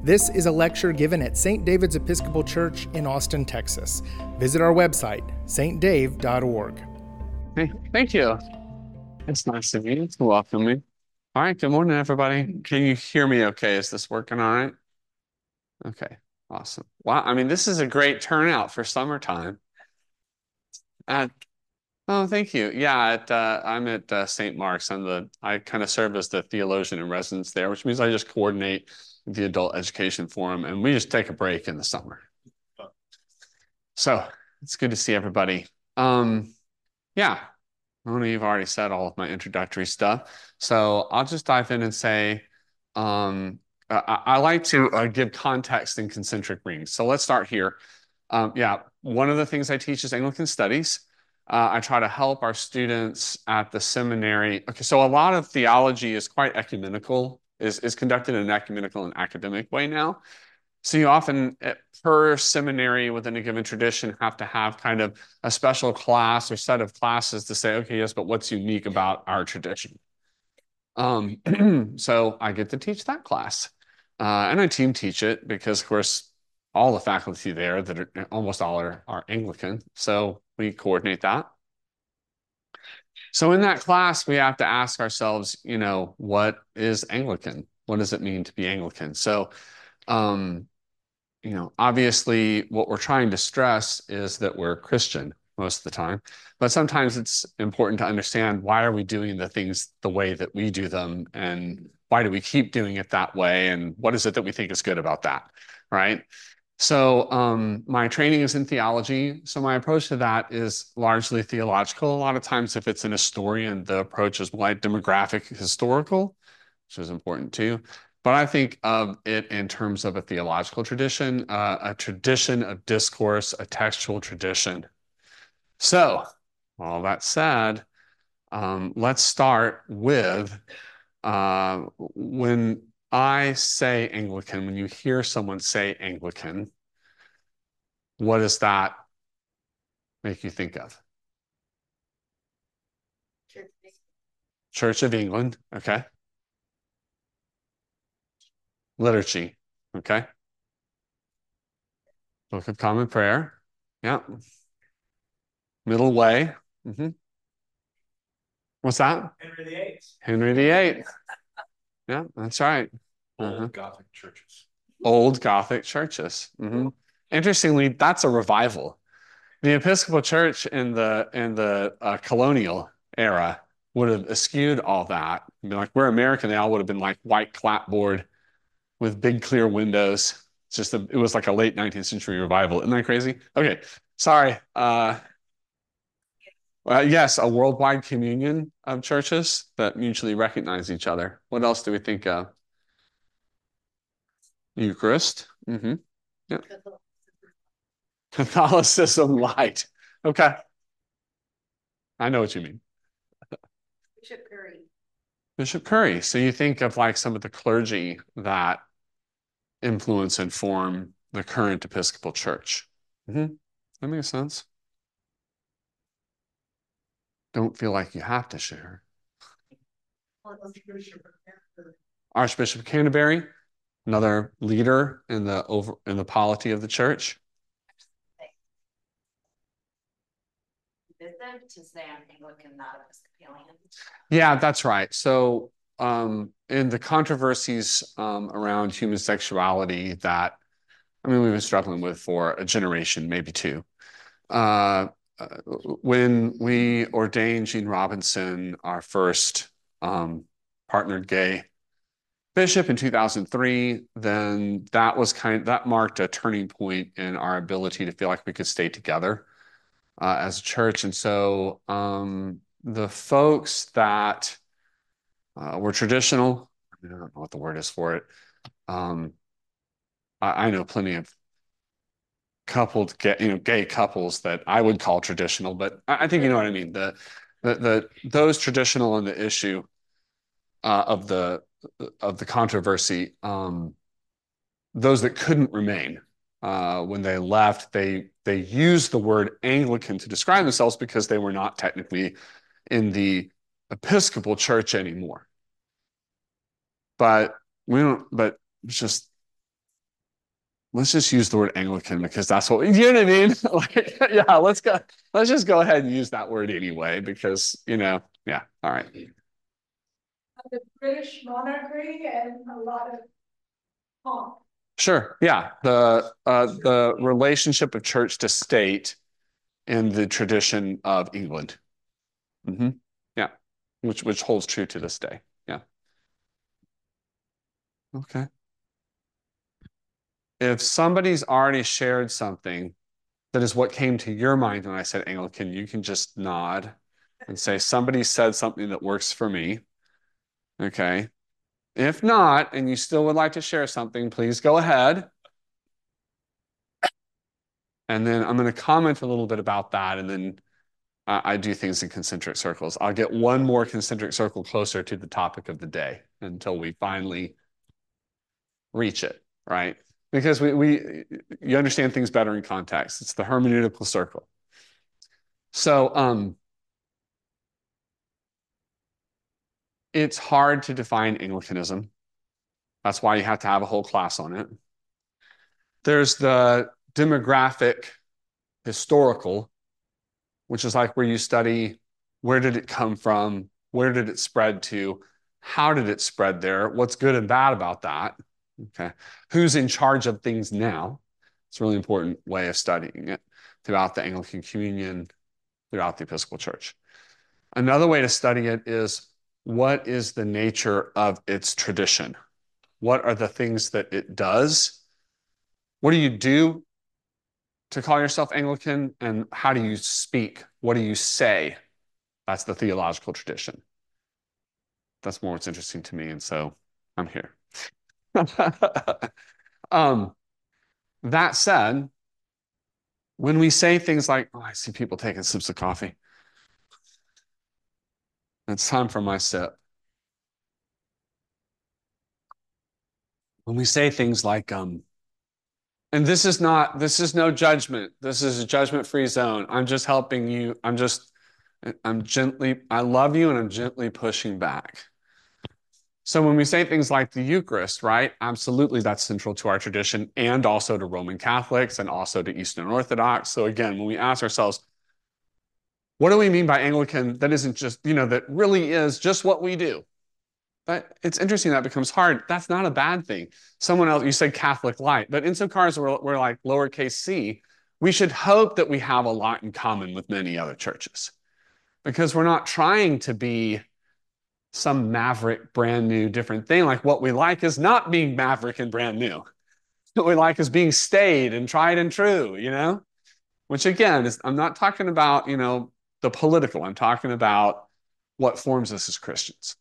This is a lecture given at St. David's Episcopal Church in Austin, Texas. Visit our website, stdave.org. Hey, thank you. It's nice of you to welcome me. All right, good morning, everybody. Can you hear me okay? Is this working all right? Okay, awesome. Wow, I mean, this is a great turnout for summertime. Oh, thank you. Yeah, I'm at St. Mark's. I kind of serve as the theologian in residence there, which means I just coordinate the adult education forum, and we just take a break in the summer. So it's good to see everybody. Yeah, I know you've already said all of my introductory stuff, so I'll just dive in and say, I like to give context in concentric rings. So let's start here. Yeah, one of the things I teach is Anglican studies. I try to help our students at the seminary. Okay, so a lot of theology is quite ecumenical, is conducted in an ecumenical and academic way now. So you often, per seminary within a given tradition, have to have kind of a special class or set of classes to say, okay, yes, but what's unique about our tradition? So I get to teach that class. And I team teach it because, of course, all the faculty there that are almost all are Anglican. So we coordinate that. So in that class, we have to ask ourselves, what is Anglican? What does it mean to be Anglican? So, obviously what we're trying to stress is that we're Christian most of the time, but sometimes it's important to understand why are we doing the things the way that we do them, and why do we keep doing it that way, and what is it that we think is good about that, right? So my training is in theology, so my approach to that is largely theological. A lot of times if it's an historian, the approach is more like demographic historical, which is important too. But I think of it in terms of a theological tradition, a tradition of discourse, a textual tradition. So, all that said, let's start with when I say Anglican, when you hear someone say Anglican, what does that make you think of? Church of England, okay. Liturgy, okay. Book of Common Prayer, yeah. Middle Way, What's that? Henry VIII. Henry VIII. Yeah, that's right. Old Gothic churches. Old Gothic churches. Interestingly, that's a revival. The Episcopal Church in the colonial era would have eschewed all that. Be like, we're American. They all would have been like white clapboard with big clear windows. It was like a late 19th century revival. Isn't that crazy? Okay, sorry. Yes, a worldwide communion of churches that mutually recognize each other. What else do we think of? Eucharist. Yeah. Catholicism light. Okay. I know what you mean. Bishop Curry. Bishop Curry. So you think of like some of the clergy that influence and form the current Episcopal Church. That makes sense. Don't feel like you have to share. Archbishop of Canterbury, another leader in the polity of the church. To say I'm Anglican, not Episcopalian. Yeah, that's right. So in the controversies around human sexuality that, we've been struggling with for a generation, maybe two. When we ordained Gene Robinson, our first partnered gay bishop in 2003, then that marked a turning point in our ability to feel like we could stay together as a church. And so the folks that were traditional, I don't know what the word is for it. I know plenty of gay couples that I would call traditional, but I think you know what I mean. Those traditional in the issue of the controversy, those that couldn't remain when they left, they used the word Anglican to describe themselves because they were not technically in the Episcopal Church anymore. But it's just let's just use the word Anglican because that's what you know what I mean? Like, yeah, let's just go ahead and use that word anyway, because, yeah, all right. The British monarchy and a lot of pomp. Sure, yeah. The relationship of church to state in the tradition of England. Yeah, which holds true to this day. Yeah. Okay. If somebody's already shared something that is what came to your mind when I said Anglican, you can just nod and say, somebody said something that works for me. Okay. If not, and you still would like to share something, please go ahead. And then I'm going to comment a little bit about that. And then I do things in concentric circles. I'll get one more concentric circle closer to the topic of the day until we finally reach it, right? Because you understand things better in context. It's the hermeneutical circle. So it's hard to define Anglicanism. That's why you have to have a whole class on it. There's the demographic historical, which is like where you study where did it come from, where did it spread to, how did it spread there, what's good and bad about that. Okay, who's in charge of things now? It's a really important way of studying it throughout the Anglican Communion, throughout the Episcopal Church. Another way to study it is what is the nature of its tradition? What are the things that it does? What do you do to call yourself Anglican, and how do you speak? What do you say? That's the theological tradition. That's more what's interesting to me, and so I'm here. That said, when we say things like, oh, I see people taking sips of coffee. It's time for my sip. When we say things like, and this is no judgment. This is a judgment-free zone. I'm just helping you. I love you and I'm gently pushing back. So when we say things like the Eucharist, right? Absolutely, that's central to our tradition and also to Roman Catholics and also to Eastern Orthodox. So again, when we ask ourselves, what do we mean by Anglican that isn't just, that really is just what we do? But it's interesting that becomes hard. That's not a bad thing. Someone else, you said Catholic light, but insofar as we're like lowercase c, we should hope that we have a lot in common with many other churches because we're not trying to be some maverick, brand new, different thing. Like what we like is not being maverick and brand new. What we like is being staid and tried and true, which again, I'm not talking about, the political. I'm talking about what forms us as Christians.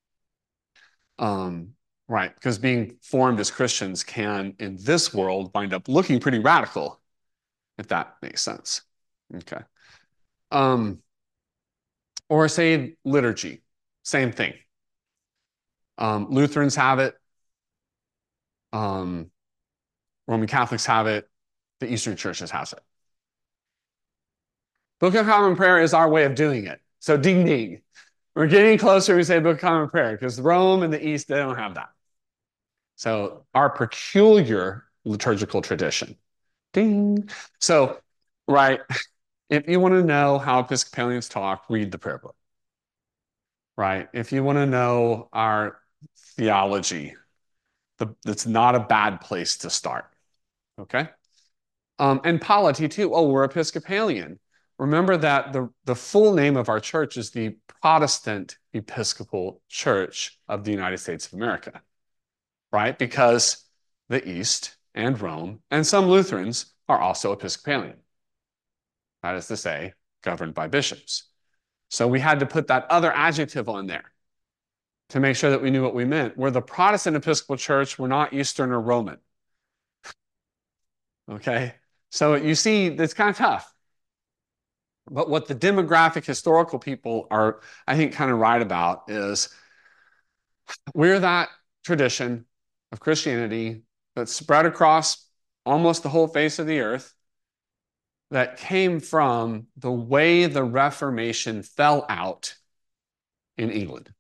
Right, because being formed as Christians can, in this world, wind up looking pretty radical, if that makes sense. Okay. Or say liturgy, same thing. Lutherans have it. Roman Catholics have it. The Eastern Churches has it. Book of Common Prayer is our way of doing it. So ding, ding. We're getting closer. We say Book of Common Prayer because Rome and the East, they don't have that. So our peculiar liturgical tradition. Ding. So, right, if you want to know how Episcopalians talk, read the prayer book. Right? If you want to know our theology, that's not a bad place to start. Okay? And polity too. Oh, we're Episcopalian. Remember that the full name of our church is the Protestant Episcopal Church of the United States of America. Right? Because the East and Rome and some Lutherans are also Episcopalian. That is to say, governed by bishops. So we had to put that other adjective on there to make sure that we knew what we meant. We're the Protestant Episcopal Church. We're not Eastern or Roman. Okay? So you see, it's kind of tough. But what the demographic historical people are, I think, kind of right about is we're that tradition of Christianity that's spread across almost the whole face of the earth that came from the way the Reformation fell out in England.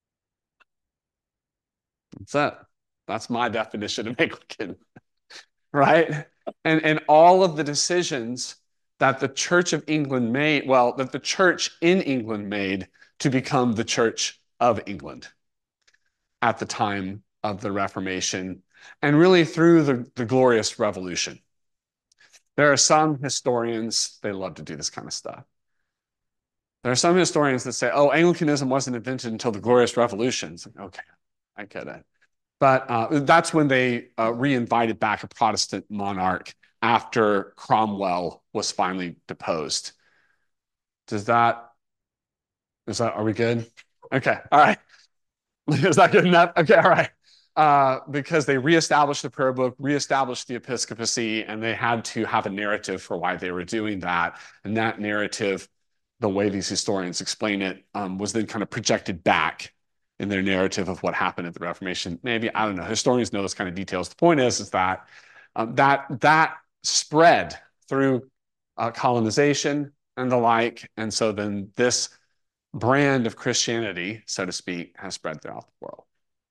That's it. That's my definition of Anglican. right? And all of the decisions that the Church of England made, well, that the church in England made to become the Church of England at the time of the Reformation and really through the Glorious Revolution. There are some historians, they love to do this kind of stuff. There are some historians that say, oh, Anglicanism wasn't invented until the Glorious Revolution. It's like, okay, I get it. But that's when they re-invited back a Protestant monarch after Cromwell was finally deposed. Are we good? Okay, all right. Is that good enough? Okay, all right. Because they reestablished the prayer book, reestablished the episcopacy, and they had to have a narrative for why they were doing that. And that narrative, the way these historians explain it, was then kind of projected back in their narrative of what happened at the Reformation. Maybe, I don't know, historians know those kind of details. The point is that that spread through colonization and the like. And so then this brand of Christianity, so to speak, has spread throughout the world.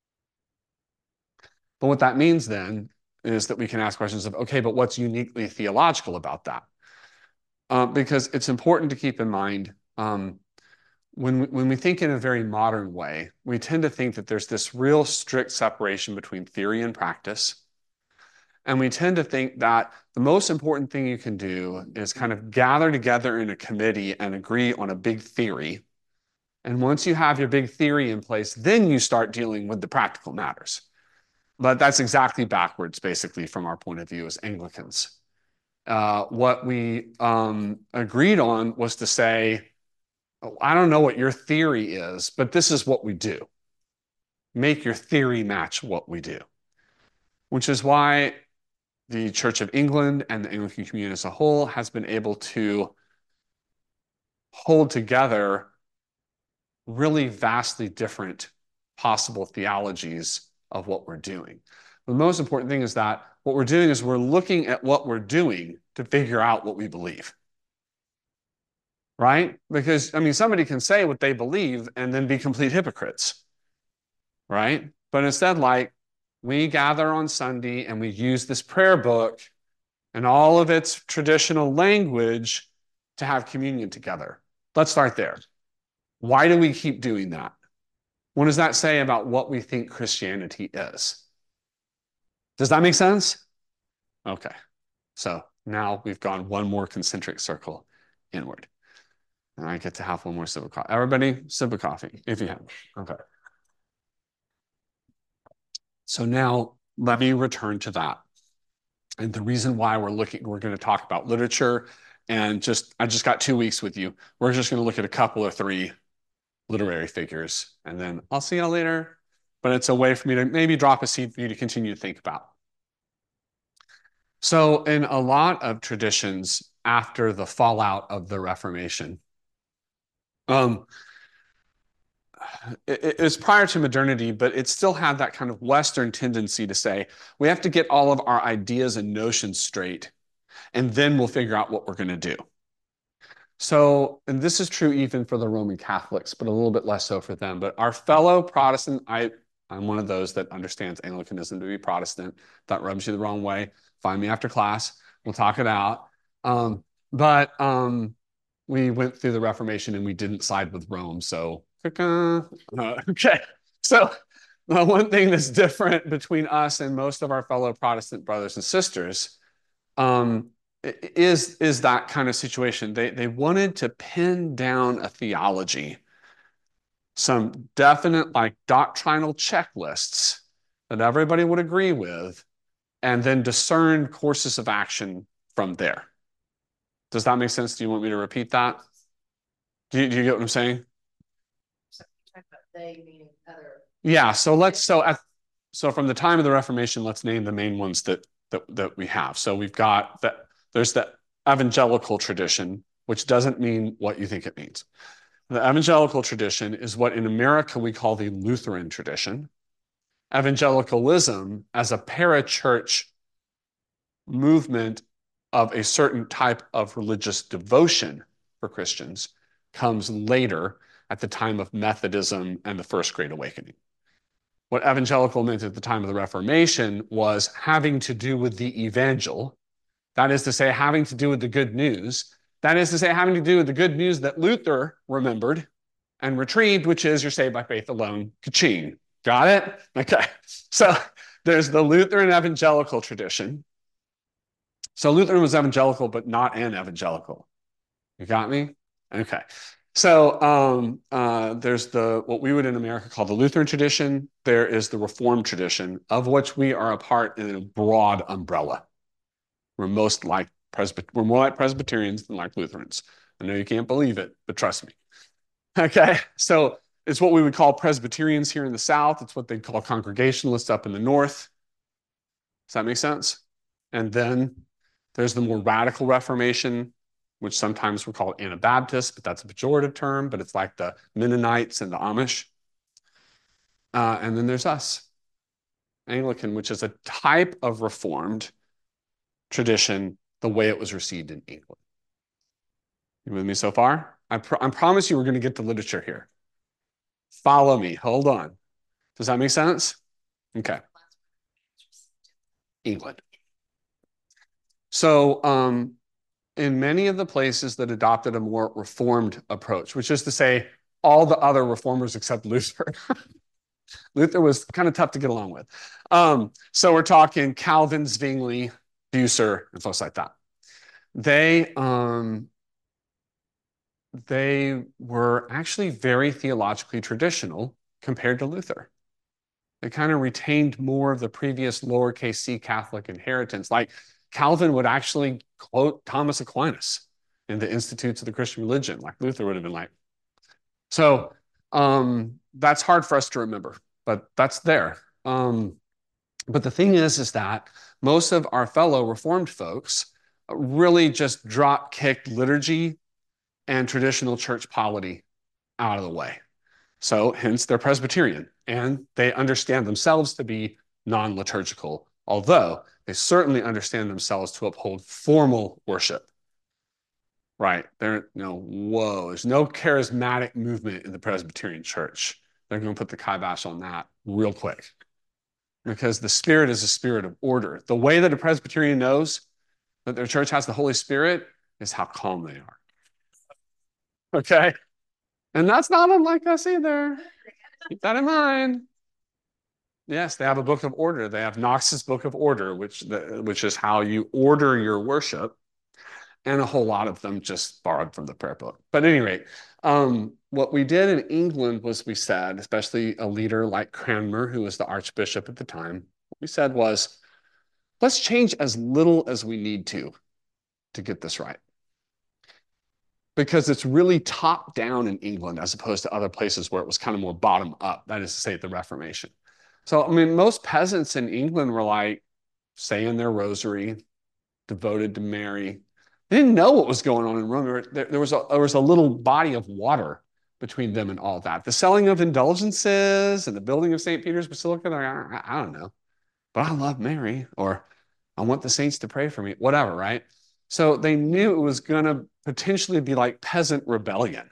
But what that means then is that we can ask questions of, okay, but what's uniquely theological about that? Because it's important to keep in mind, when we think in a very modern way, we tend to think that there's this real strict separation between theory and practice. And we tend to think that the most important thing you can do is kind of gather together in a committee and agree on a big theory. And once you have your big theory in place, then you start dealing with the practical matters. But that's exactly backwards, basically, from our point of view as Anglicans. What we agreed on was to say, oh, I don't know what your theory is, but this is what we do. Make your theory match what we do. Which is why the Church of England and the Anglican community as a whole has been able to hold together really vastly different possible theologies of what we're doing. The most important thing is that what we're doing is we're looking at what we're doing to figure out what we believe. Right? Because, I mean, somebody can say what they believe and then be complete hypocrites. Right? But instead, like, we gather on Sunday and we use this prayer book and all of its traditional language to have communion together. Let's start there. Why do we keep doing that? What does that say about what we think Christianity is? Does that make sense? Okay. So now we've gone one more concentric circle inward. And I get to have one more sip of coffee. Everybody, sip of coffee, if you have. Okay. So now let me return to that. And the reason why we're going to talk about literature, and I just got 2 weeks with you. We're just going to look at a couple or three literary figures, and then I'll see y'all later. But it's a way for me to maybe drop a seed for you to continue to think about. So in a lot of traditions after the fallout of the Reformation, it's prior to modernity, but it still had that kind of Western tendency to say, we have to get all of our ideas and notions straight, and then we'll figure out what we're going to do. So, and this is true even for the Roman Catholics, but a little bit less so for them. But our fellow Protestant, I'm one of those that understands Anglicanism to be Protestant. That rubs you the wrong way. Find me after class. We'll talk it out. But we went through the Reformation and we didn't side with Rome. So, okay. So one thing that's different between us and most of our fellow Protestant brothers and sisters is that kind of situation. They wanted to pin down a theology, some definite like doctrinal checklists that everybody would agree with, and then discern courses of action from there. Does that make sense? Do you want me to repeat that? Do you get what I'm saying? They meaning other. Yeah. So from the time of the Reformation, let's name the main ones that we have. So we've got that. There's the evangelical tradition, which doesn't mean what you think it means. The evangelical tradition is what in America we call the Lutheran tradition. Evangelicalism as a parachurch movement of a certain type of religious devotion for Christians comes later at the time of Methodism and the First Great Awakening. what evangelical meant at the time of the Reformation was having to do with the evangel. That is to say, having to do with the good news. That is to say, having to do with the good news that Luther remembered and retrieved, which is you're saved by faith alone. Ka-ching. Got it? Okay. So there's the Lutheran evangelical tradition. So Lutheran was evangelical, but not an evangelical. You got me? Okay. So there's what we would in America call the Lutheran tradition. There is the Reformed tradition, of which we are a part in a broad umbrella. We're more like Presbyterians than like Lutherans. I know you can't believe it, but trust me. Okay, so it's what we would call Presbyterians here in the South. It's what they'd call Congregationalists up in the North. Does that make sense? And then there's the more radical Reformation, which sometimes we're called Anabaptists, but that's a pejorative term, but it's like the Mennonites and the Amish. And then there's us, Anglican, which is a type of Reformed tradition, the way it was received in England. You with me so far? I promise you we're going to get the literature here. Follow me. Hold on. Does that make sense? Okay. England. So in many of the places that adopted a more reformed approach, which is to say all the other reformers except Luther. Luther was kind of tough to get along with. So we're talking Calvin, Zwingli, Bucer, and folks like that. They were actually very theologically traditional compared to Luther. They kind of retained more of the previous lowercase c Catholic inheritance. Like Calvin would actually quote Thomas Aquinas in the Institutes of the Christian Religion, like Luther would have been like. So that's hard for us to remember, but that's there. But the thing is that most of our fellow Reformed folks really just drop-kicked liturgy and traditional church polity out of the way. So hence they're Presbyterian, and they understand themselves to be non-liturgical, although they certainly understand themselves to uphold formal worship. Right? There's no charismatic movement in the Presbyterian church. They're going to put the kibosh on that real quick. Because the Spirit is a spirit of order. The way that a Presbyterian knows that their church has the Holy Spirit is how calm they are. Okay? And that's not unlike us either. Keep that in mind. Yes, they have a book of order. They have Knox's Book of Order, which is how you order your worship. And a whole lot of them just borrowed from the prayer book. But at any rate, what we did in England was we said, especially a leader like Cranmer, who was the archbishop at the time, what we said was, let's change as little as we need to get this right. Because it's really top down in England as opposed to other places where it was kind of more bottom up, that is to say, the Reformation. So, I mean, most peasants in England were like saying their rosary, devoted to Mary. They didn't know what was going on in Rome. There was a little body of water between them and all that. The selling of indulgences and the building of St. Peter's Basilica, I don't know. But I love Mary, or I want the saints to pray for me, whatever, right? So they knew it was going to potentially be like peasant rebellion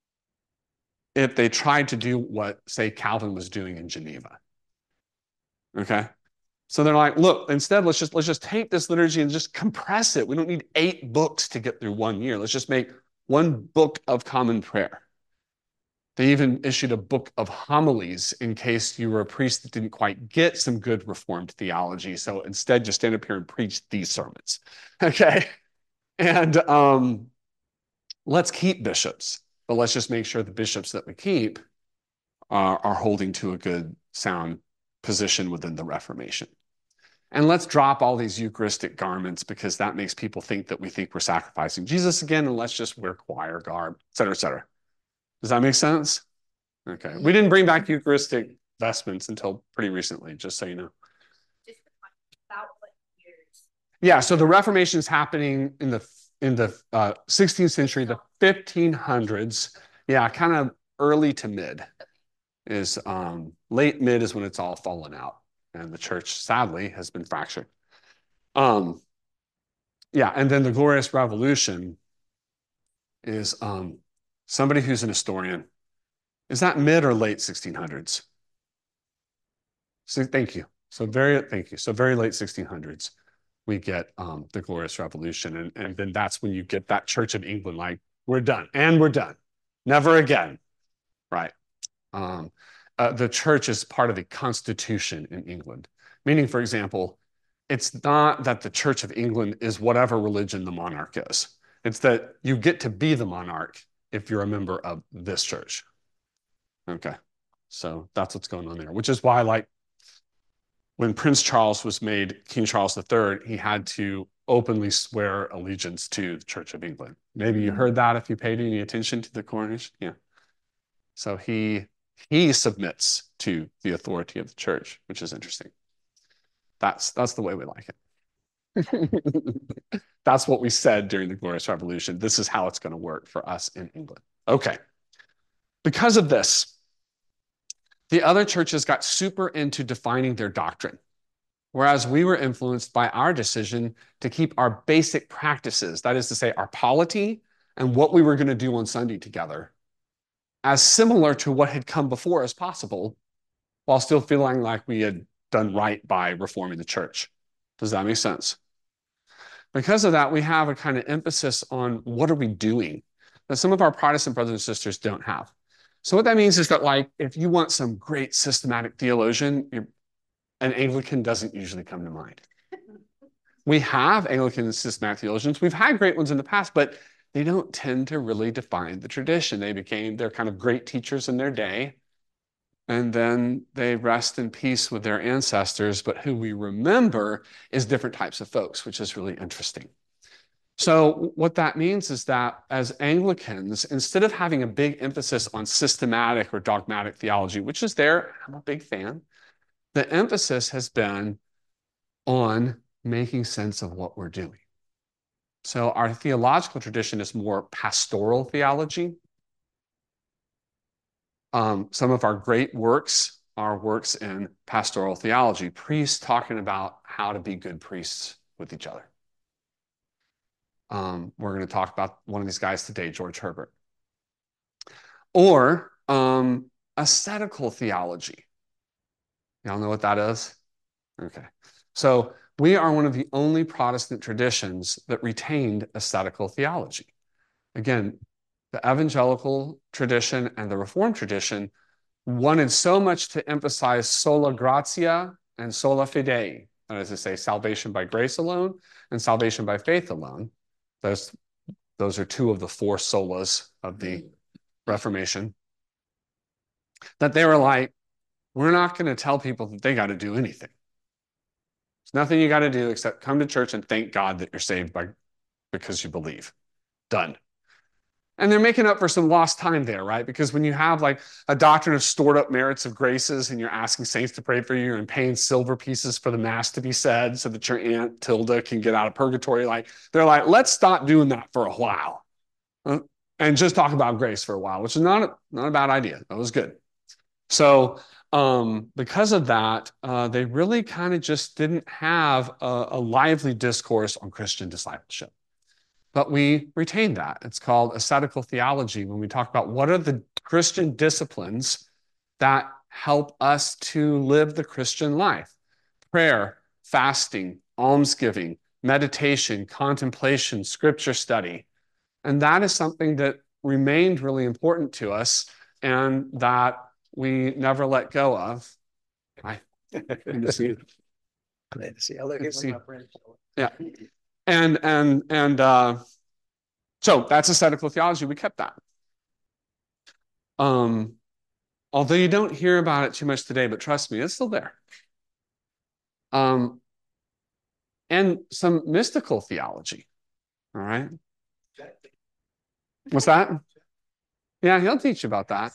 if they tried to do what, say, Calvin was doing in Geneva. Okay? So they're like, look, instead, let's just take this liturgy and just compress it. We don't need 8 books to get through 1 year. Let's just make 1 book of common prayer. They even issued a book of homilies in case you were a priest that didn't quite get some good Reformed theology. So instead, just stand up here and preach these sermons. Okay? And let's keep bishops, but let's just make sure the bishops that we keep are holding to a good, sound position within the Reformation. And let's drop all these Eucharistic garments because that makes people think that we think we're sacrificing Jesus again, and let's just wear choir garb, et cetera, et cetera. Does that make sense? Okay. We didn't bring back Eucharistic vestments until pretty recently, just so you know. Just about what years? Yeah, so the Reformation is happening in the 16th century, the 1500s. Yeah, kind of early to mid is late mid is when it's all fallen out, and the church sadly has been fractured. Yeah, and then the Glorious Revolution is somebody who's an historian. Is that mid or late 1600s? So thank you. Thank you. So very late 1600s, we get the Glorious Revolution. And then that's when you get that Church of England, like, we're done. And we're done. Never again. Right. The church is part of the constitution in England. Meaning, for example, it's not that the Church of England is whatever religion the monarch is. It's that you get to be the monarch if you're a member of this church. Okay. So that's what's going on there, which is why, like, when Prince Charles was made King Charles III, he had to openly swear allegiance to the Church of England. Maybe you heard that if you paid any attention to the coronation. Yeah. So he submits to the authority of the church, which is interesting. That's the way we like it. That's what we said during the Glorious Revolution. This is how it's going to work for us in England. Okay. Because of this, the other churches got super into defining their doctrine, whereas we were influenced by our decision to keep our basic practices, that is to say, our polity and what we were going to do on Sunday together, as similar to what had come before as possible, while still feeling like we had done right by reforming the church. Does that make sense? Because of that, we have a kind of emphasis on what are we doing that some of our Protestant brothers and sisters don't have. So what that means is that, like, if you want some great systematic theologian, an Anglican doesn't usually come to mind. We have Anglican systematic theologians. We've had great ones in the past, but they don't tend to really define the tradition. They're kind of great teachers in their day, and then they rest in peace with their ancestors, but who we remember is different types of folks, which is really interesting. So what that means is that as Anglicans, instead of having a big emphasis on systematic or dogmatic theology, which is there, I'm a big fan, the emphasis has been on making sense of what we're doing. So our theological tradition is more pastoral theology. Some of our great works are works in pastoral theology, priests talking about how to be good priests with each other. We're going to talk about one of these guys today, George Herbert. Or ascetical theology. Y'all know what that is? Okay. So we are one of the only Protestant traditions that retained ascetical theology. Again, the evangelical tradition and the Reformed tradition wanted so much to emphasize sola gratia and sola fide, that is to say, salvation by grace alone and salvation by faith alone. Those are two of the four solas of the Reformation. That they were like, we're not going to tell people that they got to do anything. There's nothing you got to do except come to church and thank God that you're saved because you believe. Done. And they're making up for some lost time there, right? Because when you have like a doctrine of stored up merits of graces and you're asking saints to pray for you and paying silver pieces for the mass to be said so that your Aunt Tilda can get out of purgatory, like they're like, let's stop doing that for a while and just talk about grace for a while, which is not a bad idea. That was good. So because of that, they really kind of just didn't have a lively discourse on Christian discipleship. But we retain that. It's called ascetical theology when we talk about what are the Christian disciplines that help us to live the Christian life. Prayer, fasting, almsgiving, meditation, contemplation, scripture study. And that is something that remained really important to us and that we never let go of. Hi. Good to see you. Glad to see you. Look at my friend. Yeah. And so that's ascetical theology. We kept that. Although you don't hear about it too much today, but trust me, it's still there. And some mystical theology. All right. What's that? Yeah, he'll teach you about that.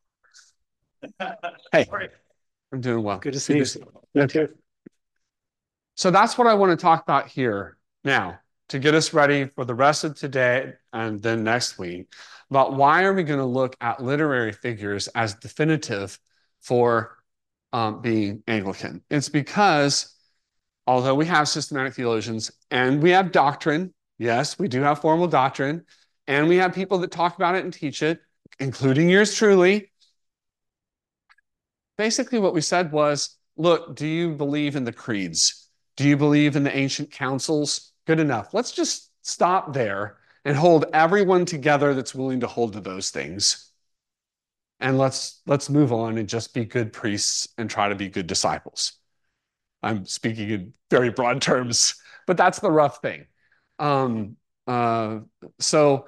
Hey, I'm doing well. Good to see you. Okay. So that's what I want to talk about here now to get us ready for the rest of today and then next week about why are we going to look at literary figures as definitive for being Anglican. It's because although we have systematic theologians and we have doctrine, yes, we do have formal doctrine, and we have people that talk about it and teach it, including yours truly. Basically what we said was look, do you believe in the creeds? Do you believe in the ancient councils? Good enough. Let's just stop there and hold everyone together that's willing to hold to those things. And let's move on and just be good priests and try to be good disciples. I'm speaking in very broad terms, but that's the rough thing. So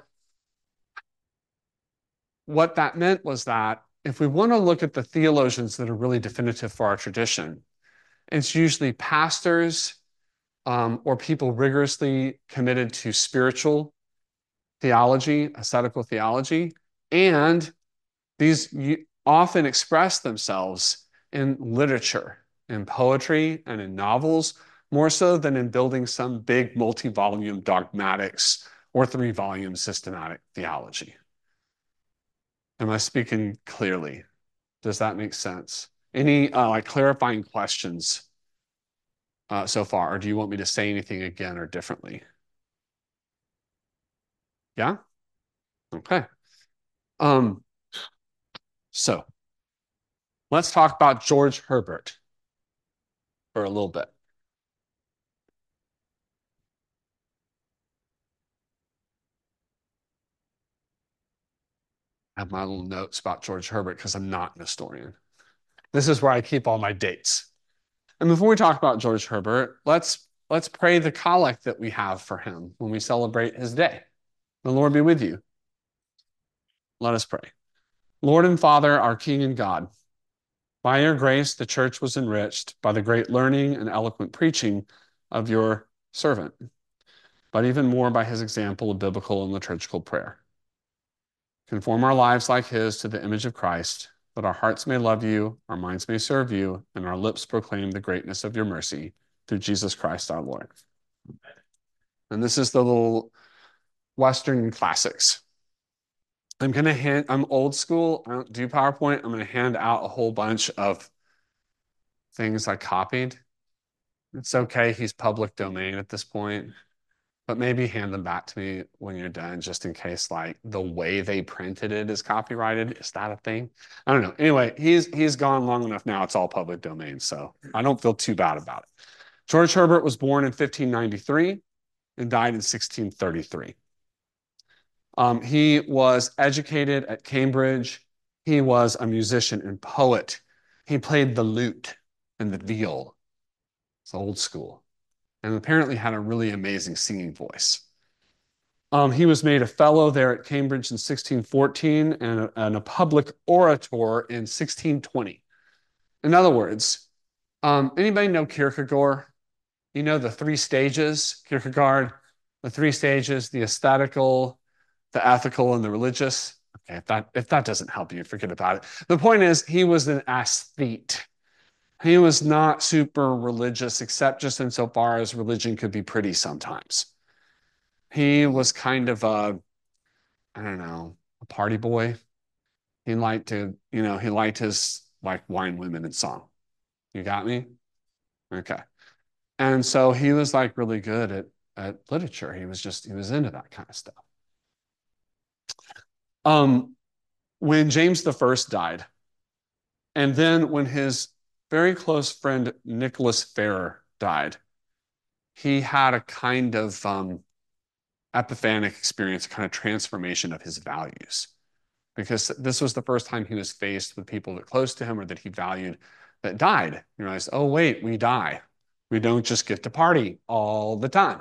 what that meant was that if we want to look at the theologians that are really definitive for our tradition, it's usually pastors or people rigorously committed to spiritual theology, ascetical theology, and these often express themselves in literature, in poetry, and in novels, more so than in building some big multi-volume dogmatics or 3-volume systematic theology. Am I speaking clearly? Does that make sense? Any like clarifying questions so far, or do you want me to say anything again or differently? Yeah? Okay. So let's talk about George Herbert for a little bit. I have my little notes about George Herbert because I'm not an historian. This is where I keep all my dates. And before we talk about George Herbert, let's pray the collect that we have for him when we celebrate his day. The Lord be with you. Let us pray. Lord and Father, our King and God, by your grace, the church was enriched by the great learning and eloquent preaching of your servant, but even more by his example of biblical and liturgical prayer. Conform our lives like his to the image of Christ, that our hearts may love you, our minds may serve you, and our lips proclaim the greatness of your mercy through Jesus Christ our Lord. And this is the little Western classics. I'm old school. I don't do PowerPoint. I'm going to hand out a whole bunch of things I copied. It's okay. He's public domain at this point. But maybe hand them back to me when you're done, just in case like the way they printed it is copyrighted. Is that a thing? I don't know. Anyway, he's gone long enough now. It's all public domain, so I don't feel too bad about it. George Herbert was born in 1593 and died in 1633. He was educated at Cambridge. He was a musician and poet. He played the lute and the viol. It's old school. And apparently had a really amazing singing voice. He was made a fellow there at Cambridge in 1614 and a public orator in 1620. In other words, anybody know Kierkegaard? You know the 3 stages, Kierkegaard, the 3 stages, the aesthetical, the ethical, and the religious. Okay, if that doesn't help you, forget about it. The point is, he was an aesthete. He was not super religious, except just insofar as religion could be pretty sometimes. He was kind of a party boy. He liked his like wine, women, and song. You got me? Okay. And so he was like really good at literature. He was into that kind of stuff. When James I died, and then when his very close friend Nicholas Ferrer died, he had a kind of epiphanic experience, a kind of transformation of his values. Because this was the first time he was faced with people that close to him or that he valued that died. He realized, oh, wait, we die. We don't just get to party all the time.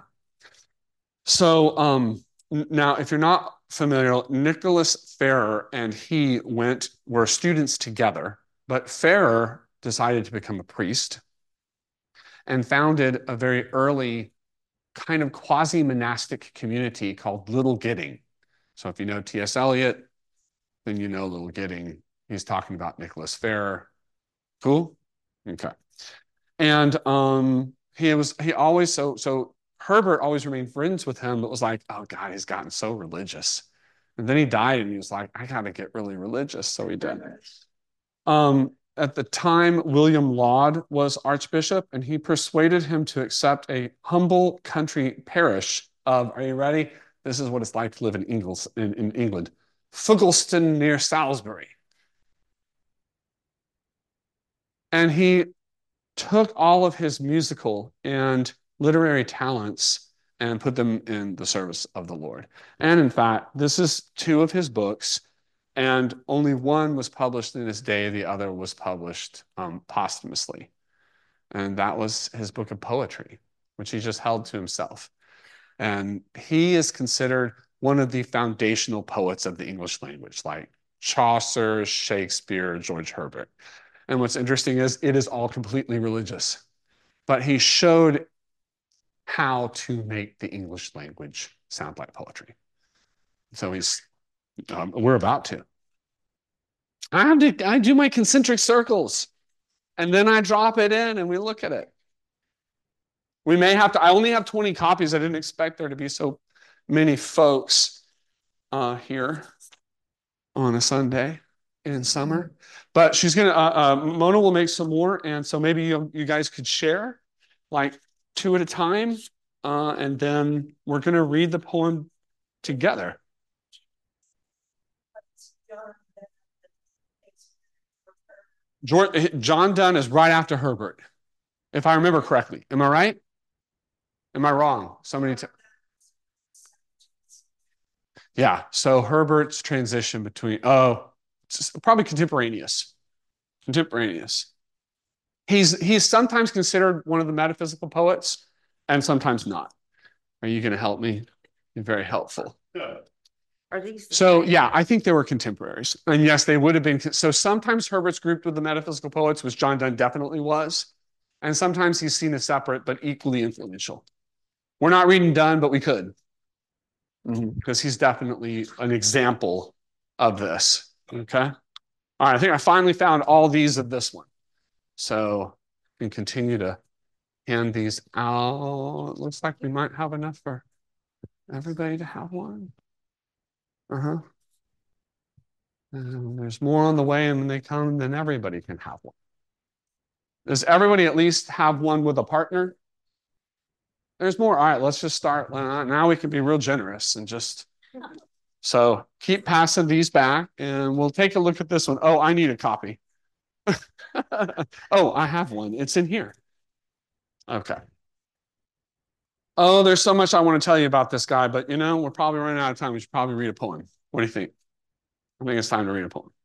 So now, if you're not familiar, Nicholas Ferrer and he were students together, but Ferrer decided to become a priest and founded a very early kind of quasi-monastic community called Little Gidding. So if you know T.S. Eliot, then you know Little Gidding. He's talking about Nicholas Ferrer. Cool? Okay. And Herbert always remained friends with him, but was like, oh God, he's gotten so religious. And then he died and he was like, I gotta get really religious. So he did. At the time, William Laud was archbishop, and he persuaded him to accept a humble country parish of, are you ready? This is what it's like to live in England. Fuggleston near Salisbury. And he took all of his musical and literary talents and put them in the service of the Lord. And in fact, this is 2 of his books, and only one was published in his day. The other was published posthumously. And that was his book of poetry, which he just held to himself. And he is considered one of the foundational poets of the English language, like Chaucer, Shakespeare, George Herbert. And what's interesting is it is all completely religious. But he showed how to make the English language sound like poetry. So we're about to. I do my concentric circles, and then I drop it in and we look at it. We may have to, I only have 20 copies. I didn't expect there to be so many folks here on a Sunday in summer. But she's going to, Mona will make some more. And so maybe you guys could share like 2 at a time. And then we're going to read the poem together. John Donne is right after Herbert, if I remember correctly. Am I right? Am I wrong? Yeah, so Herbert's transition between, probably contemporaneous. He's sometimes considered one of the metaphysical poets and sometimes not. Are you going to help me? You're very helpful. Are these So yeah, I think they were contemporaries. And yes, they would have been. So sometimes Herbert's grouped with the metaphysical poets, which John Donne definitely was. And sometimes he's seen as separate, but equally influential. We're not reading Donne, but we could. Because he's definitely an example of this. Okay. All right, I think I finally found all these of this one. So we can continue to hand these out. It looks like we might have enough for everybody to have one. And there's more on the way, and when they come, then everybody can have one. Does everybody at least have one with a partner? There's more. All right, let's just start. Now we can be real generous and just... So keep passing these back, and we'll take a look at this one. Oh, I need a copy. Oh, I have one. It's in here. Okay. Oh, there's so much I want to tell you about this guy, but we're probably running out of time. We should probably read a poem. What do you think? I think it's time to read a poem.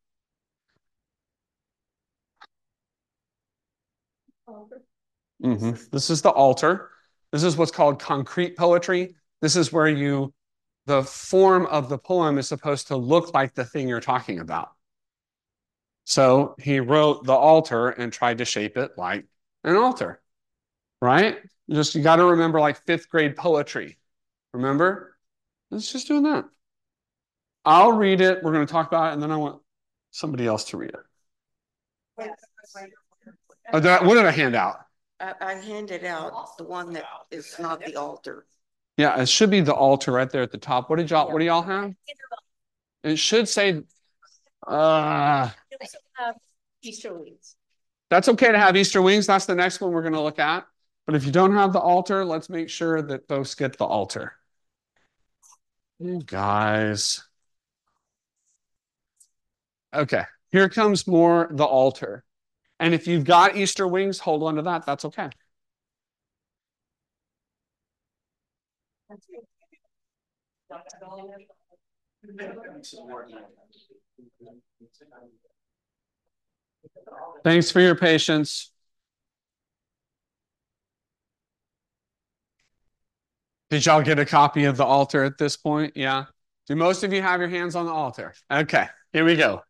This is the altar. This is what's called concrete poetry. This is where the form of the poem is supposed to look like the thing you're talking about. So he wrote the altar and tried to shape it like an altar, right? You got to remember like 5th grade poetry. Remember? It's just doing that. I'll read it. We're going to talk about it, and then I want somebody else to read it. What did I hand out? I handed out the one that is not the altar. Yeah, it should be the altar right there at the top. What do y'all have? It should say Easter wings. That's okay to have Easter wings. That's the next one we're going to look at. But if you don't have the altar, let's make sure that folks get the altar. You guys. Okay, here comes more the altar. And if you've got Easter wings, hold on to that. That's okay. Thanks for your patience. Did y'all get a copy of the altar at this point? Yeah. Do most of you have your hands on the altar? Okay, here we go.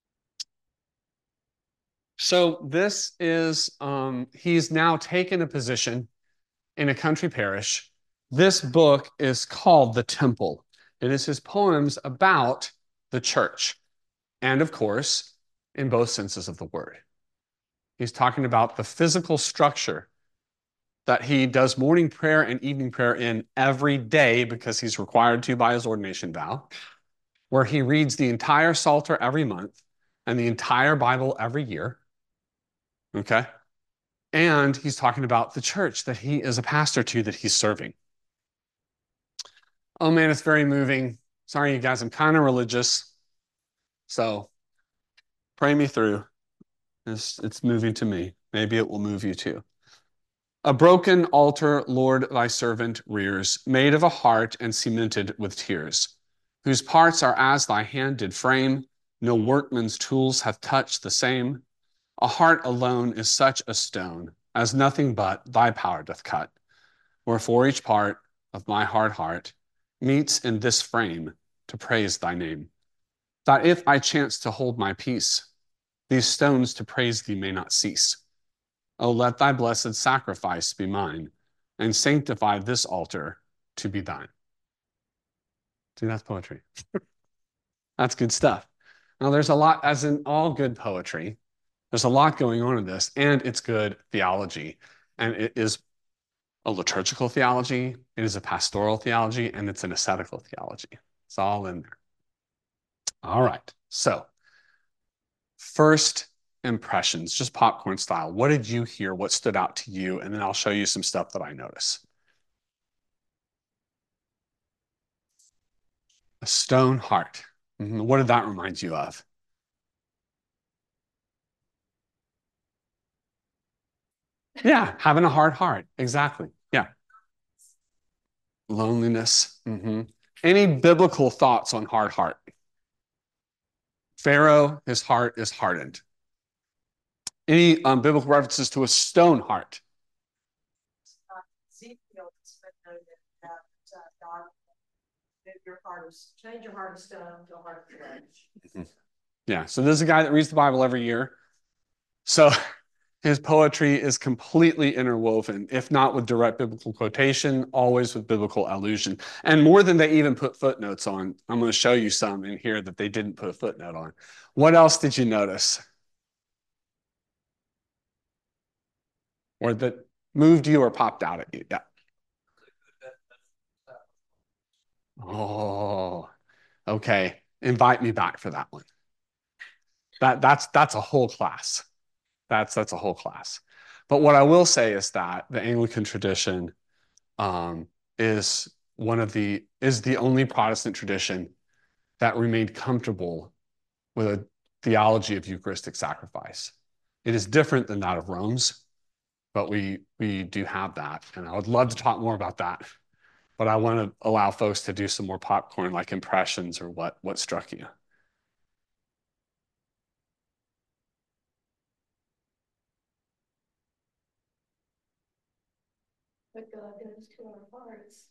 So this is, he's now taken a position in a country parish. This book is called The Temple. It is his poems about the church. And of course, in both senses of the word. He's talking about the physical structure that he does morning prayer and evening prayer in every day because he's required to by his ordination vow, where he reads the entire Psalter every month and the entire Bible every year. Okay? And he's talking about the church that he is a pastor to, that he's serving. Oh man, it's very moving. Sorry, you guys, I'm kind of religious. So pray me through. It's moving to me. Maybe it will move you too. A broken altar, Lord, thy servant rears, made of a heart and cemented with tears, whose parts are as thy hand did frame, no workman's tools hath touched the same. A heart alone is such a stone, as nothing but thy power doth cut. Wherefore each part of my hard heart meets in this frame to praise thy name. That if I chance to hold my peace, these stones to praise thee may not cease. O let thy blessed sacrifice be mine, and sanctify this altar to be thine. See, that's poetry. That's good stuff. Now, there's a lot, as in all good poetry, there's a lot going on in this, and it's good theology. And it is a liturgical theology, it is a pastoral theology, and it's an ascetical theology. It's all in there. All right, so first impressions, just popcorn style. What did you hear? What stood out to you? And then I'll show you some stuff that I notice. A stone heart. What did that remind you of? Yeah, having a hard heart. Exactly. Yeah. Loneliness. Any biblical thoughts on hard heart? Pharaoh, his heart is hardened. Any biblical references to a stone heart? Ezekiel noted that God change your heart of stone to a heart of flesh. Yeah, so this is a guy that reads the Bible every year. So his poetry is completely interwoven, if not with direct biblical quotation, always with biblical allusion. And more than they even put footnotes on. I'm going to show you some in here that they didn't put a footnote on. What else did you notice? Or that moved you or popped out at you? Yeah. Oh, okay. Invite me back for that one. That's a whole class. That's a whole class. But what I will say is that the Anglican tradition is the only Protestant tradition that remained comfortable with a theology of Eucharistic sacrifice. It is different than that of Rome's, but we do have that. And I would love to talk more about that. But I want to allow folks to do some more popcorn, like impressions or what struck you. What God does to our hearts.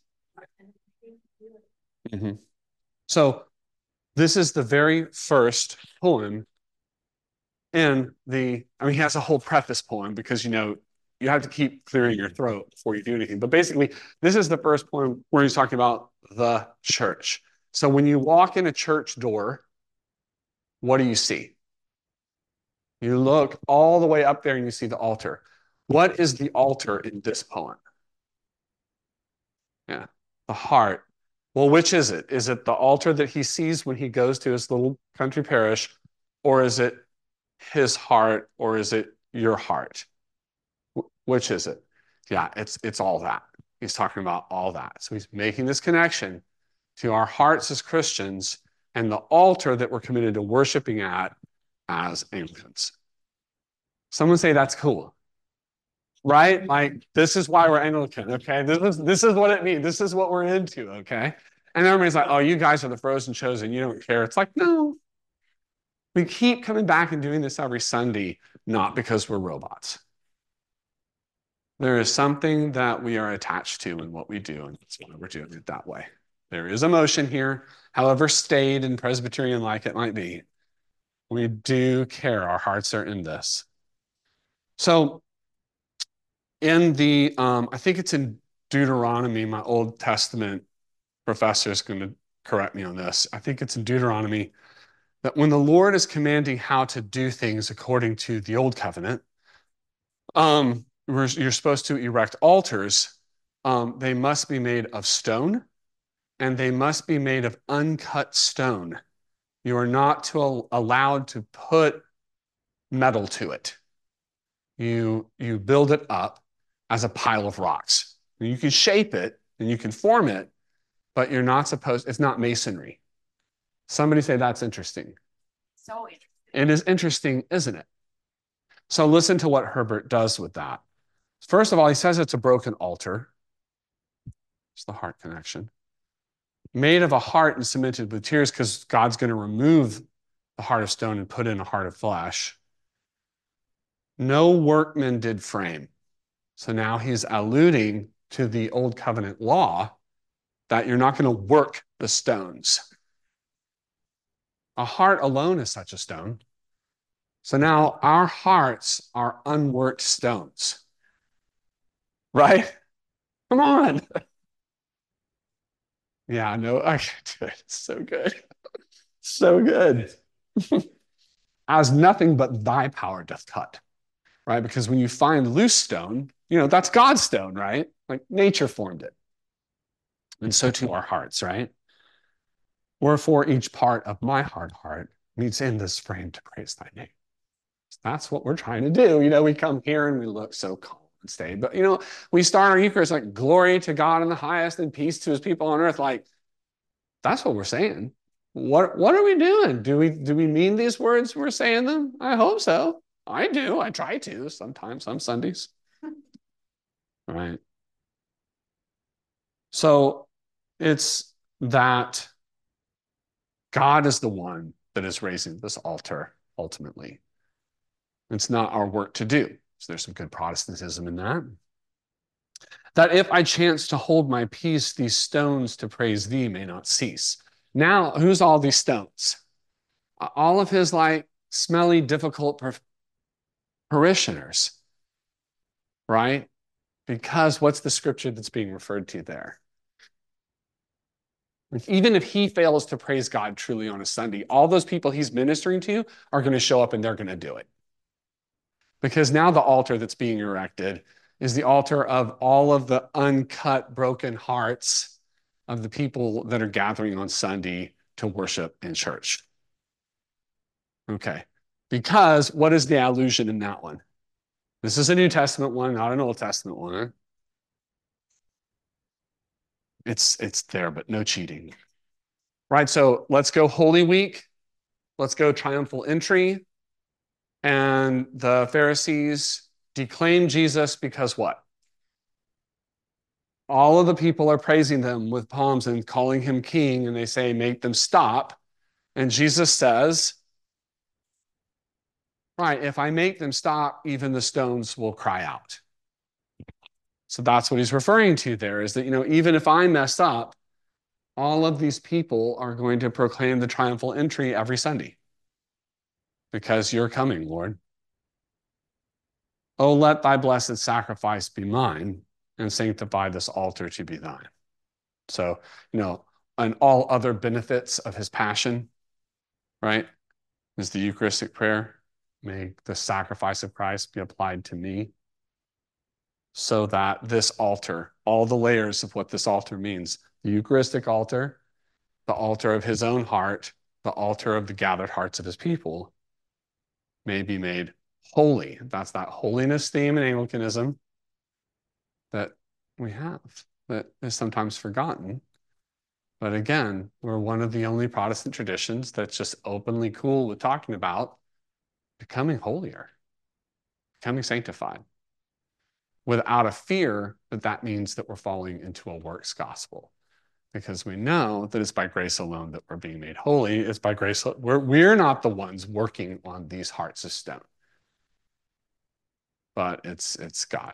So this is the very first poem in he has a whole preface poem because, you have to keep clearing your throat before you do anything. But basically, this is the first poem where he's talking about the church. So when you walk in a church door, what do you see? You look all the way up there and you see the altar. What is the altar in this poem? Yeah, the heart. Well, which is it? Is it the altar that he sees when he goes to his little country parish, or is it his heart, or is it your heart? Which is it? Yeah, it's all that. He's talking about all that. So he's making this connection to our hearts as Christians and the altar that we're committed to worshiping at as Anglicans. Someone say that's cool. Right? Like, this is why we're Anglican, okay? This is what it means. This is what we're into, okay? And everybody's like, oh, you guys are the frozen chosen. You don't care. It's like, no. We keep coming back and doing this every Sunday, not because we're robots. There is something that we are attached to in what we do, and that's why we're doing it that way. There is emotion here, however staid and Presbyterian-like it might be. We do care. Our hearts are in this. So in I think it's in Deuteronomy, my Old Testament professor is going to correct me on this. I think it's in Deuteronomy that when the Lord is commanding how to do things according to the Old Covenant, you're supposed to erect altars. They must be made of stone, and they must be made of uncut stone. You are not allowed to put metal to it. You build it up as a pile of rocks. You can shape it and you can form it, but you're not supposed, it's not masonry. Somebody say that's interesting. So interesting. It is interesting, isn't it? So listen to what Herbert does with that. First of all, he says it's a broken altar. It's the heart connection. Made of a heart and cemented with tears, because God's going to remove the heart of stone and put in a heart of flesh. No workman did frame. So now he's alluding to the old covenant law that you're not going to work the stones. A heart alone is such a stone. So now our hearts are unworked stones. Right? Come on. Yeah, no, I can't do it. It's so good. So good. As nothing but thy power doth cut. Right? Because when you find loose stone, that's God's stone, right? Like nature formed it. And so too our hearts, right? Wherefore each part of my heart meets in this frame to praise thy name. So that's what we're trying to do. We come here and we look so calm and stay. But, we start our Eucharist like glory to God in the highest and peace to his people on earth. Like, that's what we're saying. What are we doing? Do we mean these words we're saying them? I hope so. I do. I try to sometimes, some Sundays. Right. So it's that God is the one that is raising this altar ultimately. It's not our work to do. So there's some good Protestantism in that. That if I chance to hold my peace, these stones to praise thee may not cease. Now, who's all these stones? All of his smelly, difficult parishioners, right? Because what's the scripture that's being referred to there? Even if he fails to praise God truly on a Sunday, all those people he's ministering to are going to show up and they're going to do it. Because now the altar that's being erected is the altar of all of the uncut, broken hearts of the people that are gathering on Sunday to worship in church. Okay. Because what is the allusion in that one? This is a New Testament one, not an Old Testament one. It's there, but no cheating. Right, so let's go Holy Week. Let's go triumphal entry. And the Pharisees declaim Jesus because what? All of the people are praising them with palms and calling him king, and they say, make them stop. And Jesus says, right, if I make them stop, even the stones will cry out. So that's what he's referring to there, is that, even if I mess up, all of these people are going to proclaim the triumphal entry every Sunday. Because you're coming, Lord. Oh, let thy blessed sacrifice be mine, and sanctify this altar to be thine. So, and all other benefits of his passion, right, is the Eucharistic prayer. May the sacrifice of Christ be applied to me, so that this altar, all the layers of what this altar means, the Eucharistic altar, the altar of his own heart, the altar of the gathered hearts of his people, may be made holy. That's that holiness theme in Anglicanism that we have, that is sometimes forgotten. But again, we're one of the only Protestant traditions that's just openly cool with talking about becoming holier, becoming sanctified, without a fear that that means that we're falling into a works gospel. Because we know that it's by grace alone that we're being made holy. It's by grace. We're not the ones working on these hearts of stone. But it's God.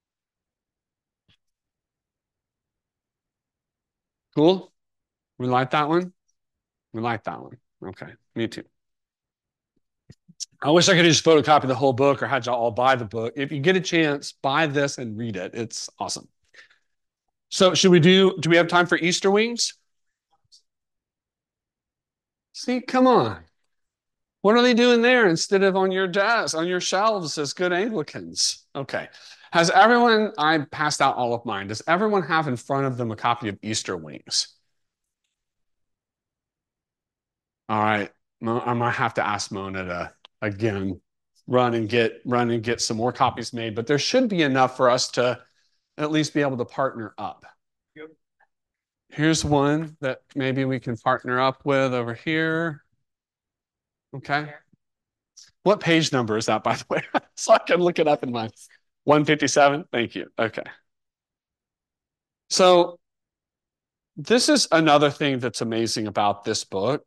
Cool? We like that one? We like that one. Okay, me too. I wish I could just photocopy the whole book or had y'all all buy the book. If you get a chance, buy this and read it. It's awesome. So do we have time for Easter wings? See, come on. What are they doing there instead of on your desk, on your shelves as good Anglicans? Okay. I passed out all of mine. Does everyone have in front of them a copy of Easter wings? All right. I might have to ask Mona to, again, run and get some more copies made, but there should be enough for us to at least be able to partner up. Yep. Here's one that maybe we can partner up with over here. Okay. What page number is that, by the way? So I can look it up in my 157. Thank you. Okay. So this is another thing that's amazing about this book.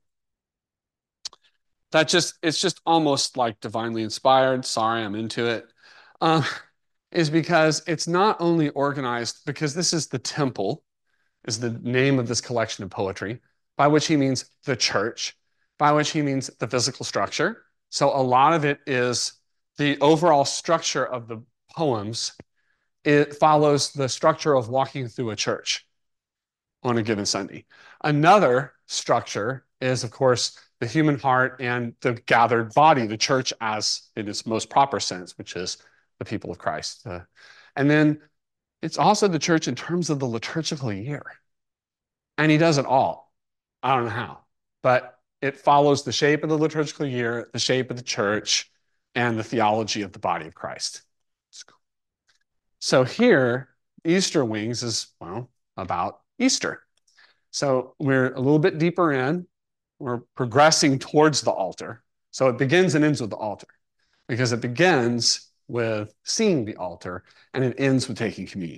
It's just almost like divinely inspired. Sorry, I'm into it. Is because it's not only organized, because this is the temple, is the name of this collection of poetry, by which he means the church, by which he means the physical structure. So a lot of it is the overall structure of the poems. It follows the structure of walking through a church on a given Sunday. Another structure is, of course, the human heart and the gathered body, the church as in its most proper sense, which is the people of Christ. And then it's also the church in terms of the liturgical year. And he does it all. I don't know how, but it follows the shape of the liturgical year, the shape of the church, and the theology of the body of Christ. Cool. So here, Easter Wings is, well, about Easter. So we're a little bit deeper in. We're progressing towards the altar. So it begins and ends with the altar, because it begins with seeing the altar and it ends with taking communion.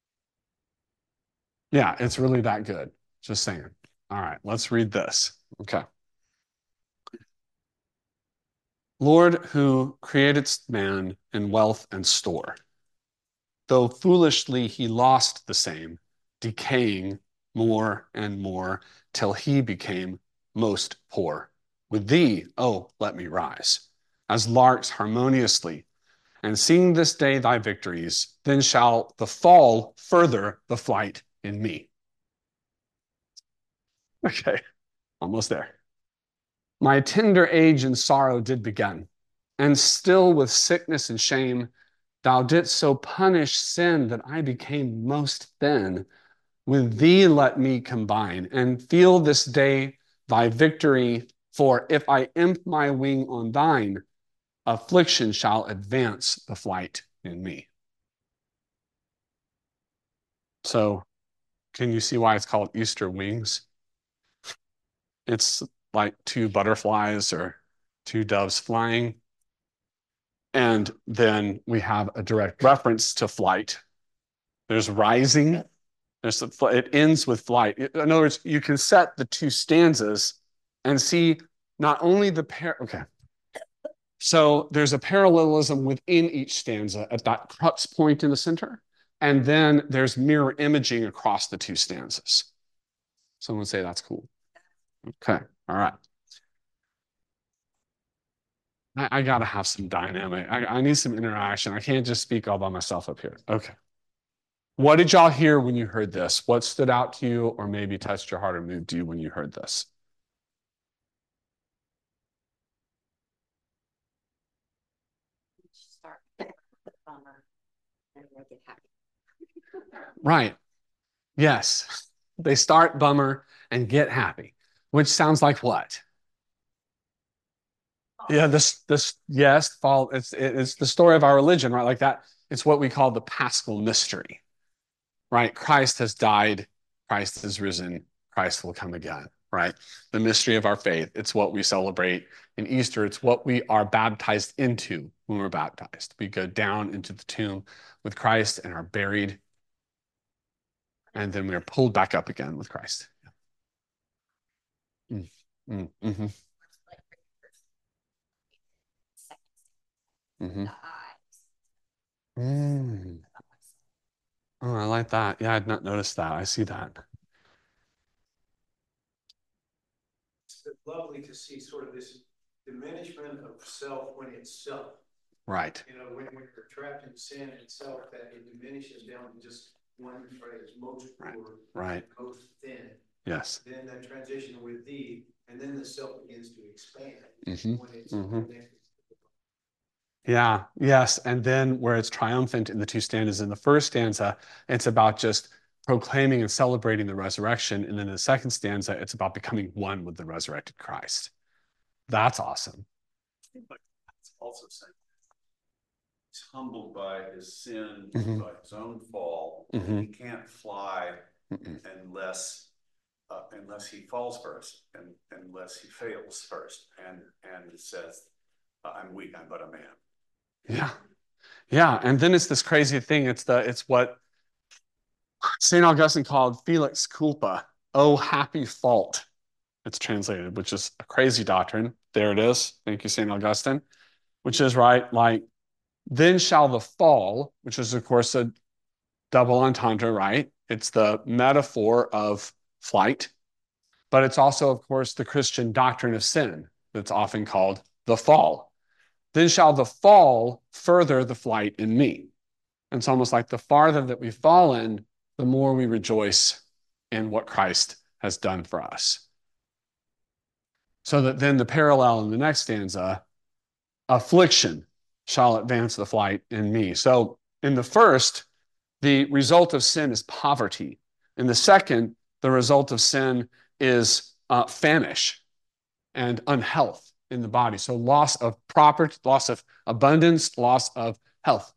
Yeah, it's really that good. Just saying. All right, let's read this. Okay. Lord, who created man in wealth and store, though foolishly he lost the same, decaying more and more till he became most poor. With thee, oh, let me rise, as larks harmoniously, and seeing this day thy victories, then shall the fall further the flight in me. Okay, almost there. My tender age in sorrow did begin, and still with sickness and shame, thou didst so punish sin that I became most thin. With thee let me combine, and feel this day thy victory, for if I imp my wing on thine, affliction shall advance the flight in me. So, can you see why it's called Easter Wings? It's like two butterflies or two doves flying. And then we have a direct reference to flight. There's rising. It ends with flight. In other words, you can set the two stanzas and see not only okay. So there's a parallelism within each stanza at that crux point in the center. And then there's mirror imaging across the two stanzas. Someone say that's cool. Okay. All right. I got to have some dynamic. I need some interaction. I can't just speak all by myself up here. Okay. What did y'all hear when you heard this? What stood out to you or maybe touched your heart or moved you when you heard this? Start bummer and make it happy. Right. Yes. They start bummer and get happy, which sounds like what? Yeah, yes, fall. It's the story of our religion, right? Like that. It's what we call the Paschal mystery, right? Christ has died, Christ has risen, Christ will come again, right? The mystery of our faith. It's what we celebrate in Easter. It's what we are baptized into when we're baptized. We go down into the tomb with Christ and are buried, and then we are pulled back up again with Christ. Mm-hmm. Mm-hmm. Mm. Oh, I like that. Yeah, I'd not noticed that. I see that. It's lovely to see sort of this diminishment of self when it's self. Right. You know, when you're trapped in sin itself, that it diminishes down to just one phrase, most poor, right, most thin. Yes. Then that transition with thee, and then the self begins to expand when it's connected. Yeah, yes. And then where it's triumphant in the two stanzas, in the first stanza, it's about just proclaiming and celebrating the resurrection. And then in the second stanza, it's about becoming one with the resurrected Christ. That's awesome. But it's also saying he's humbled by his sin, by his own fall. He can't fly unless he falls first and unless he fails first. And it says, I'm weak, I'm but a man. Yeah. Yeah. And then it's this crazy thing. It's what St. Augustine called Felix culpa. Oh, happy fault. It's translated, which is a crazy doctrine. There it is. Thank you, St. Augustine, which is right. Like, then shall the fall, which is, of course, a double entendre, right? It's the metaphor of flight, but it's also, of course, the Christian doctrine of sin that's often called the fall. Then shall the fall further the flight in me. And it's almost like the farther that we've fallen, the more we rejoice in what Christ has done for us. So that then the parallel in the next stanza, affliction shall advance the flight in me. So in the first, the result of sin is poverty. In the second, the result of sin is famish and unhealth in the body. So loss of property, loss of abundance, loss of health.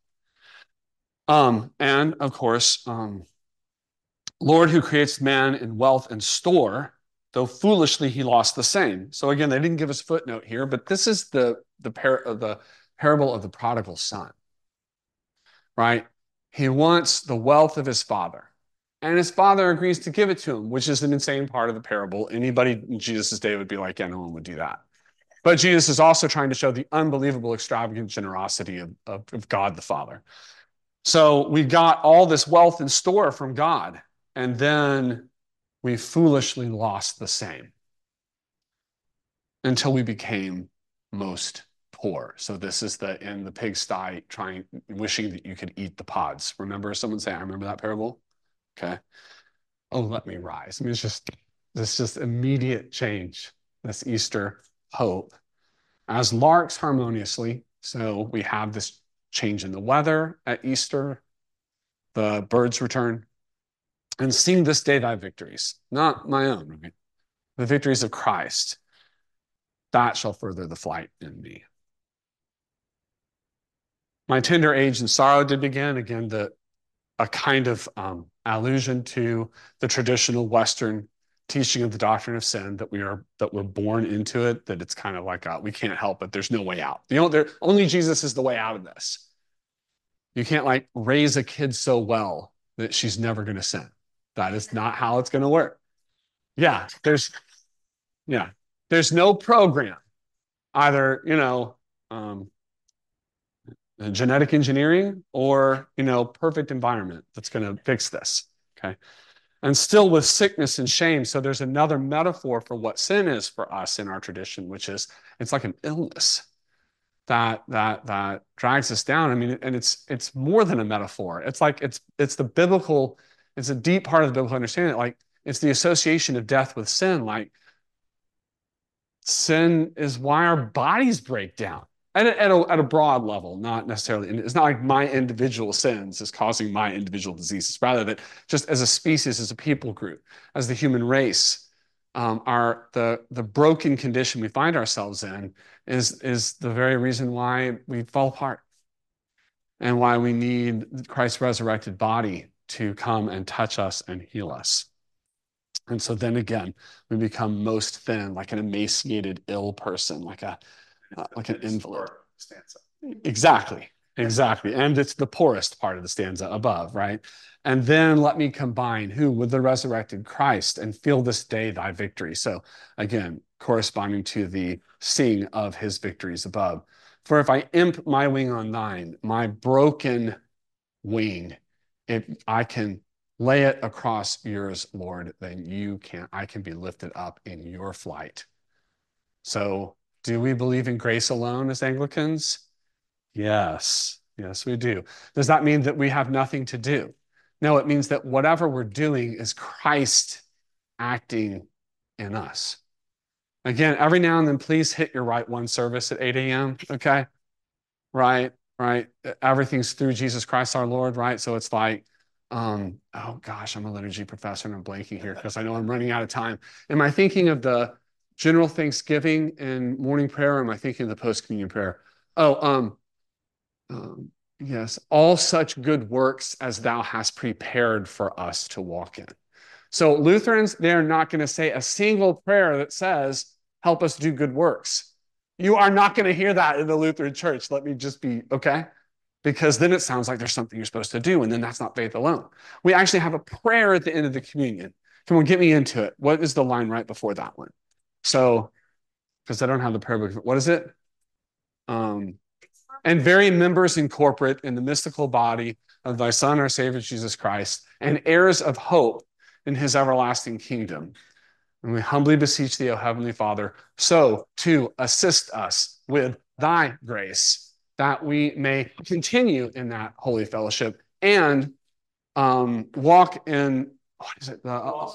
And of course, Lord who creates man in wealth and store, though foolishly he lost the same. So again, they didn't give us a footnote here, but this is the parable of the prodigal son, right? He wants the wealth of his father, and his father agrees to give it to him, which is an insane part of the parable. Anybody in Jesus' day would be like, yeah, no one would do that. But Jesus is also trying to show the unbelievable extravagant generosity of God the Father. So we got all this wealth in store from God, and then we foolishly lost the same until we became most poor. So this is in the pigsty wishing that you could eat the pods. Remember someone say, I remember that parable? Okay. Oh, let me rise. I mean, it's just immediate change, this Easter hope. As larks harmoniously, so we have this change in the weather at Easter, the birds return, and sing this day thy victories, not my own, right? The victories of Christ. That shall further the flight in me. My tender age and sorrow did begin. Again, a kind of allusion to the traditional Western teaching of the doctrine of sin, that we're born into it, that it's kind of like we can't help it. There's no way out. Only Jesus is the way out of this. You can't like raise a kid so well that she's never going to sin. That is not how it's going to work. There's no program, either, genetic engineering or, perfect environment that's going to fix this. Okay. And still with sickness and shame. So there's another metaphor for what sin is for us in our tradition, which is it's like an illness that drags us down. I mean, and it's more than a metaphor. It's like it's a deep part of the biblical understanding. Like it's the association of death with sin. Like sin is why our bodies break down. At a broad level, not necessarily. It's not like my individual sins is causing my individual diseases. Rather that just as a species, as a people group, as the human race, the broken condition we find ourselves in is the very reason why we fall apart, and why we need Christ's resurrected body to come and touch us and heal us. And so then again, we become most thin, like an emaciated, ill person, like an invalid. Stanza. Exactly. And it's the poorest part of the stanza above, right? And then let me combine with the resurrected Christ and feel this day thy victory. So again, corresponding to the sing of his victories above. For if I imp my wing on thine, my broken wing, if I can lay it across yours, Lord, then I can be lifted up in your flight. So do we believe in grace alone as Anglicans? Yes, we do. Does that mean that we have nothing to do? No, it means that whatever we're doing is Christ acting in us. Again, every now and then, please hit your right one service at 8 a.m., okay? Right. Everything's through Jesus Christ our Lord, right? So it's like, oh gosh, I'm a liturgy professor and I'm blanking here because I know I'm running out of time. Am I thinking of the general thanksgiving and morning prayer, or am I thinking of the post-communion prayer? Yes, all such good works as thou hast prepared for us to walk in. So Lutherans, they're not going to say a single prayer that says, help us do good works. You are not going to hear that in the Lutheran church. Let me just be, okay? Because then it sounds like there's something you're supposed to do, and then that's not faith alone. We actually have a prayer at the end of the communion. Come on, get me into it. What is the line right before that one? So, because I don't have the prayer book. What is it? And very members in corporate in the mystical body of thy Son, our Savior, Jesus Christ, and heirs of hope in his everlasting kingdom. And we humbly beseech thee, O Heavenly Father, so to assist us with thy grace, that we may continue in that holy fellowship and walk in, what is it?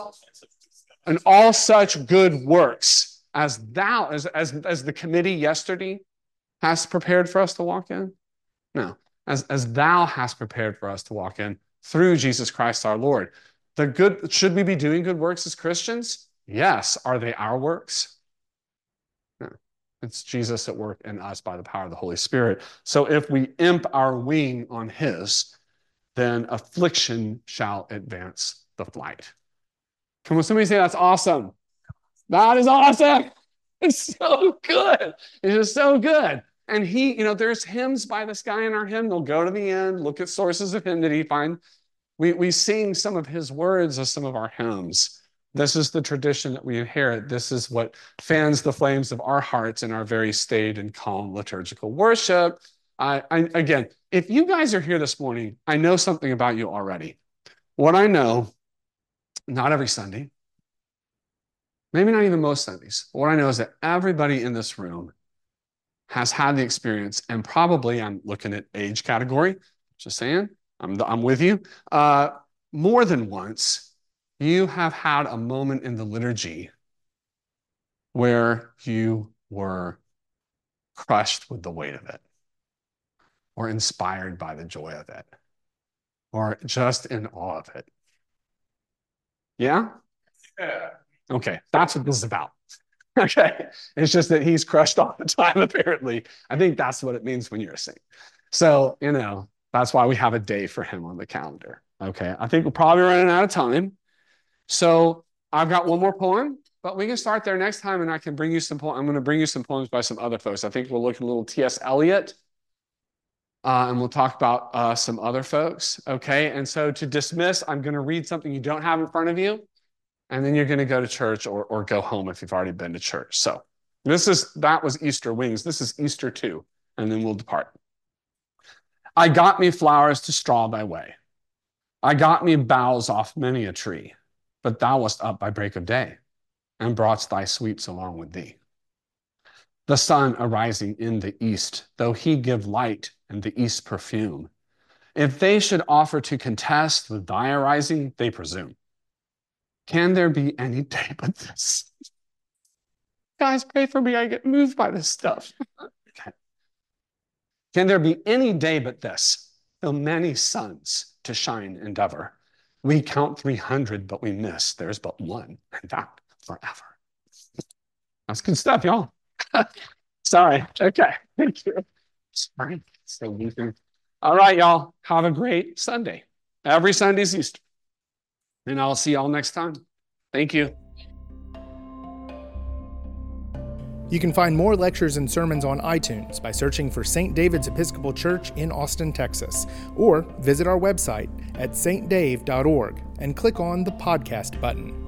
In all such good works as thou, as the committee yesterday has prepared for us to walk in? No, as thou hast prepared for us to walk in through Jesus Christ our Lord. Should we be doing good works as Christians? Yes. Are they our works? No. It's Jesus at work in us by the power of the Holy Spirit. So if we imp our wing on his, then affliction shall advance the flight. Come on, somebody say that's awesome. That is awesome. It's so good. It's just so good. And there's hymns by this guy in our hymnal. Go to the end, look at sources of hymnody, find. We sing some of his words as some of our hymns. This is the tradition that we inherit. This is what fans the flames of our hearts in our very staid and calm liturgical worship. Again, if you guys are here this morning, I know something about you already. What I know, not every Sunday, maybe not even most Sundays, what I know is that everybody in this room has had the experience, and probably, I'm looking at age category, just saying, I'm with you. More than once, you have had a moment in the liturgy where you were crushed with the weight of it, or inspired by the joy of it, or just in awe of it. Yeah? Yeah. Okay, that's what this is about. Okay, it's just that he's crushed all the time, apparently. I think that's what it means when you're a saint. So, that's why we have a day for him on the calendar. Okay, I think we're probably running out of time. So I've got one more poem, but we can start there next time, and I can bring you some poems. I'm going to bring you some poems by some other folks. I think we'll look at a little T.S. Eliot, and we'll talk about some other folks. Okay, and so to dismiss, I'm going to read something you don't have in front of you. And then you're going to go to church or go home if you've already been to church. So that was Easter wings. This is Easter 2, and then we'll depart. I got me flowers to straw thy way. I got me boughs off many a tree, but thou wast up by break of day, and broughtst thy sweets along with thee. The sun arising in the east, though he give light and the east perfume, if they should offer to contest with thy arising, they presume. Can there be any day but this? Guys, pray for me. I get moved by this stuff. Okay. Can there be any day but this? Though many suns to shine endeavor. We count 300, but we miss. There's but one, and that forever. That's good stuff, y'all. Sorry. Okay. Thank you. Sorry. So weeping. All right, y'all. Have a great Sunday. Every Sunday's Easter. And I'll see y'all next time. Thank you. You can find more lectures and sermons on iTunes by searching for St. David's Episcopal Church in Austin, Texas, or visit our website at stdave.org and click on the podcast button.